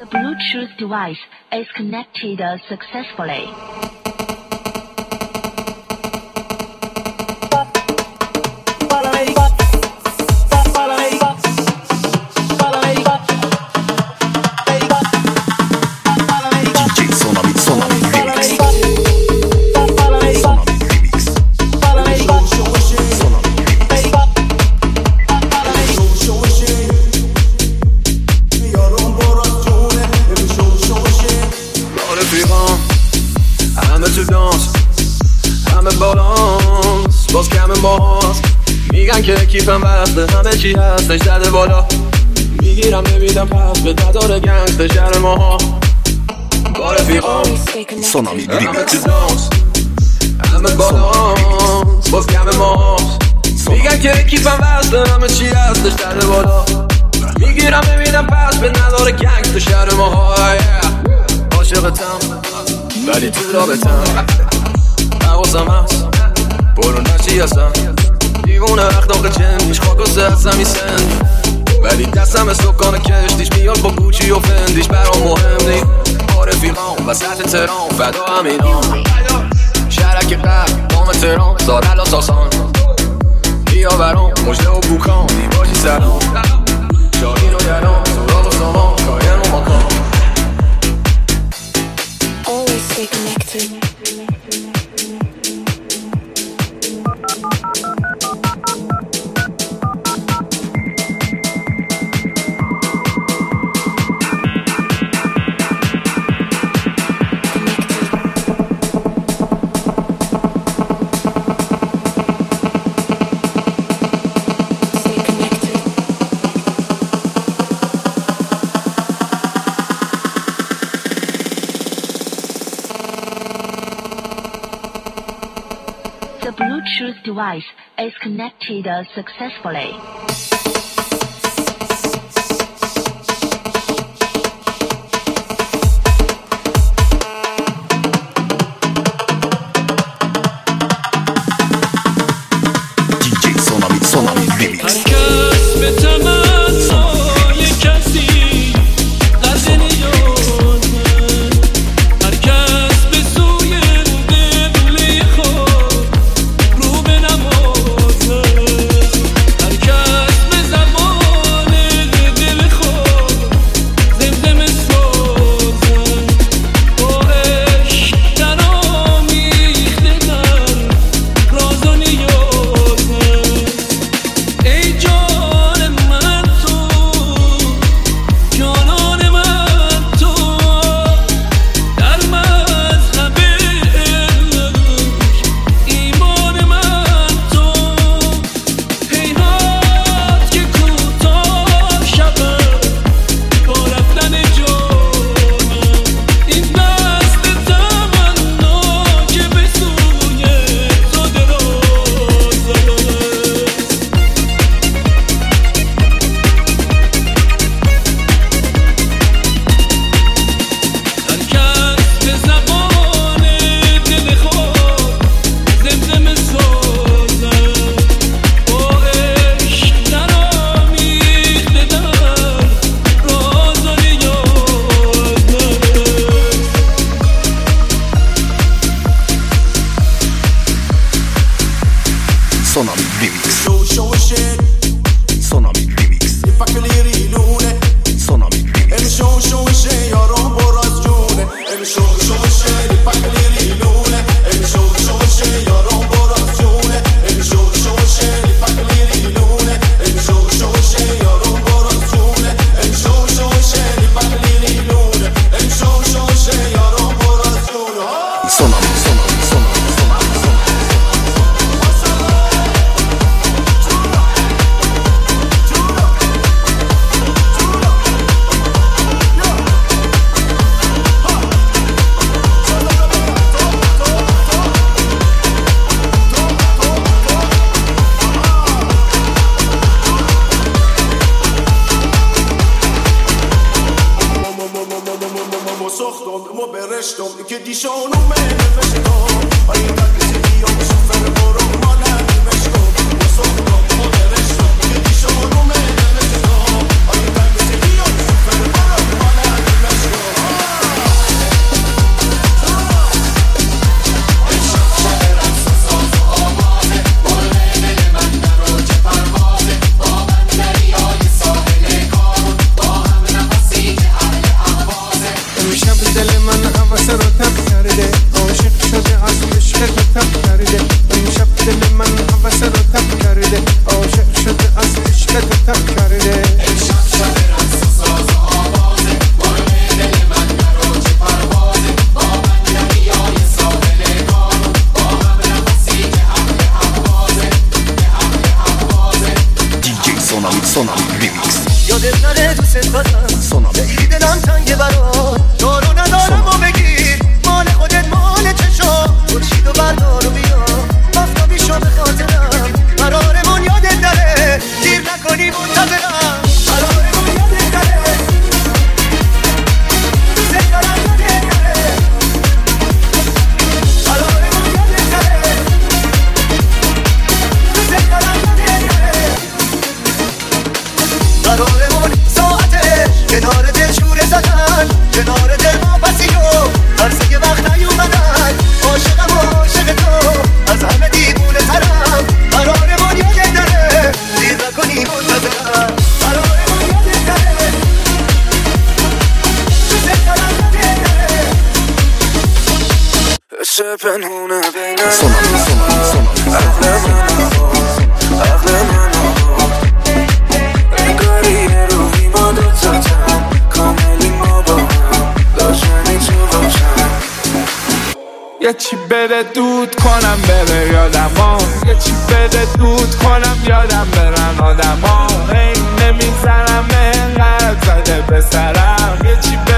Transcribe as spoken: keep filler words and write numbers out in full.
The Bluetooth device is connected successfully. میگن که کیفم بسته همه چی هستش زده بالا میگیرم نمیدم پس به نداره گنگست شهر ماها با رفیقام سونامی همه چی دانس همه بالانس باز کم ماست میگن که کیفم بسته همه چی هستش زده بالا میگیرم نمیدم پس به نداره گنگست شهر ماها عاشقتم ولی تو رابطم حواسم هست برو نچی هستم دیوونه اخلاق جنیش خاک و سهستم ای سند ولی دستم سکان کشتیش میاد با گوچی و فندیش برام مهم نی با رفیقام وسط تهران فدا همینام شهرک قلب دام تهران زارل و ساسان بیا برام مجده و بوکان دیباجی سلام شاهین و یران سورال و سامان کاین و ماکان Always stay connected. The Bluetooth device is connected successfully. دیجی سونامی سونامی ریمیکس هرکس به تمنای کسی قدر نیازه هرکس به سوی قبله خود رو به نمازه هرکس به زبان دل خود زمزمه سازه با عشق در آمیخته در راز و نیازه ای جان من تو جانان من تو در مذهب عشق ایمان من تو هیهات که کوتاه شود با رفتن جانم این دست تمنا که به سوی تو درازه هرکس به زبان دل خود زمزمه سازه با عشق در آمیخته در راز و نیازه سونامی ریمیکس Show, show a shit. سونامی ریمیکس If I could hear you, Lune. سونامی ریمیکس Every show, show a shit. Jag romper oss, June. Every show, show a shit. If I could hear you, Lune. Every show, show a shit. Jag romper oss, June. Every show, show a shit. If I could hear you, Lune. Every show, show a shit. Jag romper oss, June. Every show, show a shit. If I could hear you, Lune. Every show, show a shit. Jag romper oss, June. سونامی سونامی سونامی سونامی ساختم ما برشتم که دیشانو من نفشتم آیه تکسی دیام سفر برو ما نمیشتم ما ساختم ما برشتم که دیشانو من نفشتم آیه تکسی دیام سفر برو ما نمیشتم کنار دل واپسی و درسه که وقت نیومدن عاشقم و عاشق تو از همه دیوونه ترم قرارمون یاد داره دیر نکنی منتظرم قرارمون یاد داره دوست دارم نداره عشق پنهونه بین Sonami, sonami, sonami. عقل منو عقل منو انگاری روحی ما دوتا تم کاملی ما با هم لازمی تو باشم یه چی بده دود کنم بره یادم یه چی بده دود کنم یادم برن آدم ها این نمیزنم انقدر زده به سرم یه چی